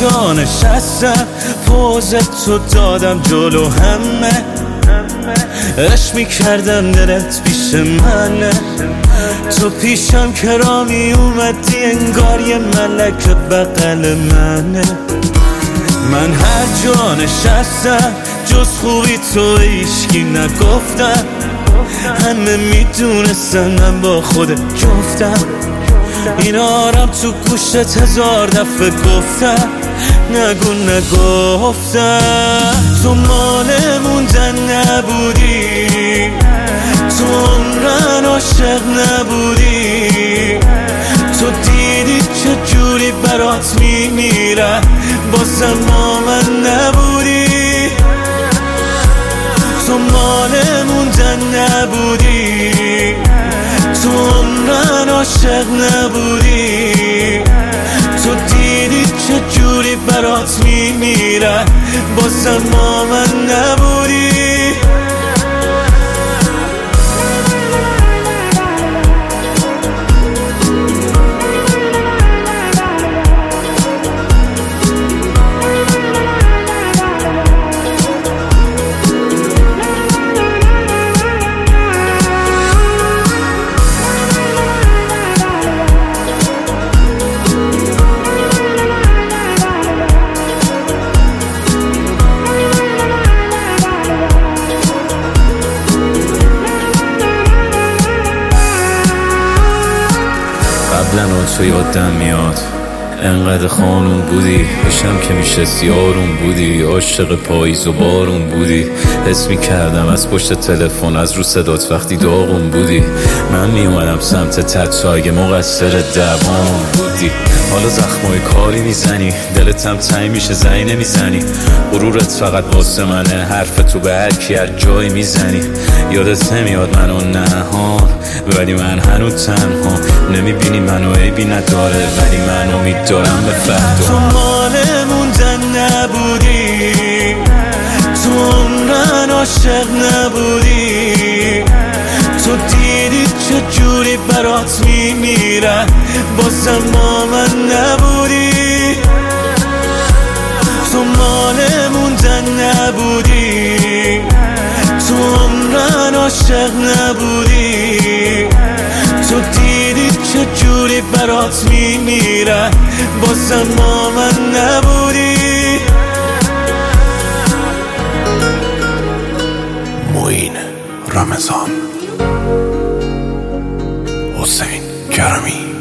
جا نشستم پوزت تو دادم جلو همه، عشق میکردم دلت پیش منه، تو پیشم کرامی اومدی انگار یه ملک بغل منه. من هر جا نشستم جز خوبی تو هیچکی نگفتم، همه میدونستن من با خودت جفتم، این آرام تو گوشت 1000 دفعه گفتم نگو نگفتم. تو مال موندن نبودی، تو عمرن عاشق نبودی، تو دیدی چه جوری برات میمیرم بازم با من نبودی، تو مال موندن نبودی، تو عمرن عاشق نبودی، تو دیدی چه جوری برات میمیرم بازم با من نبودی. قبلا تو یادم میاد انقدر خانون بودی، پیشم که میشستی آروم بودی، عاشق پاییز و بارون بودی، حس میکردم از پشت تلفن از رو صدات وقتی داغون بودی، من میومدم سمت تت اگه مقصر دوام بودی، حالا زخمای کاری میزنی دلت هم تنگ میشه زنی نمیزنی، غرورت فقط واسه منه، حرف تو به هر کی هر جایی میزنی، یادت نمیاد منو نهان ولی من هنوز تنها، نمیبینی منو عیبی نداره ولی من امید دارم به فردا. تو مال موندن نبودی، تو عمرن عاشق نبودی، تو دیدی چه جوری برات میمیرم بازم با من نبودی، تو مال موندن نبودی، تو عمرن عاشق نبودی، تو دیدی چه جوری برات میمیرم بازم با من نبودی. معین رمضان، حسین کرمی.